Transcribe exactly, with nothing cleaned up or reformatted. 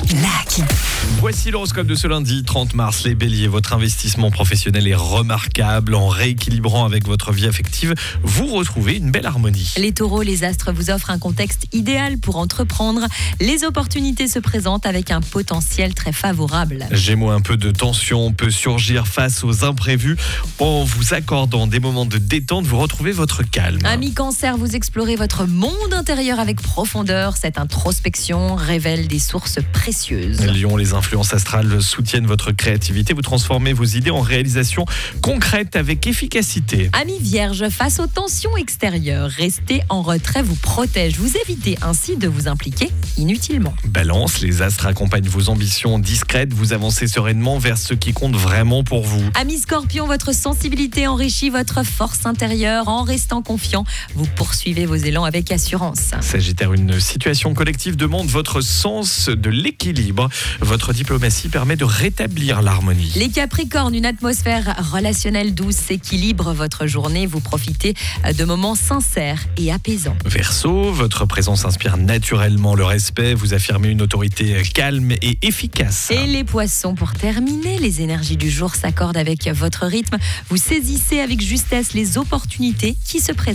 Lucky. Voici l'horoscope de ce lundi trente mars. Les béliers, votre investissement professionnel est remarquable. En rééquilibrant avec votre vie affective, vous retrouvez une belle harmonie. Les taureaux, les astres vous offrent un contexte idéal pour entreprendre. Les opportunités se présentent avec un potentiel très favorable. Gémeaux, un peu de tension peut surgir face aux imprévus. En vous accordant des moments de détente, vous retrouvez votre calme. Amis cancer, vous explorez votre monde intérieur avec profondeur. Cette introspection révèle des sources précieuses. Lion, les influences astrales soutiennent votre créativité. Vous transformez vos idées en réalisations concrètes avec efficacité. Amis vierges, face aux tensions extérieures, rester en retrait vous protège. Vous évitez ainsi de vous impliquer inutilement. Balance, les astres accompagnent vos ambitions discrètes. Vous avancez sereinement vers ce qui compte vraiment pour vous. Amis scorpions, votre sensibilité enrichit votre force intérieure. En restant confiant, vous poursuivez vos élans avec assurance. Sagittaire, une situation collective demande votre sens de l'équilibre. Votre diplomatie permet de rétablir l'harmonie. Les capricornes, une atmosphère relationnelle douce équilibre votre journée. Vous profitez de moments sincères et apaisants. Verseau, votre présence inspire naturellement le respect. Vous affirmez une autorité calme et efficace. Et les poissons, pour terminer, les énergies du jour s'accordent avec votre rythme. Vous saisissez avec justesse les opportunités qui se présentent.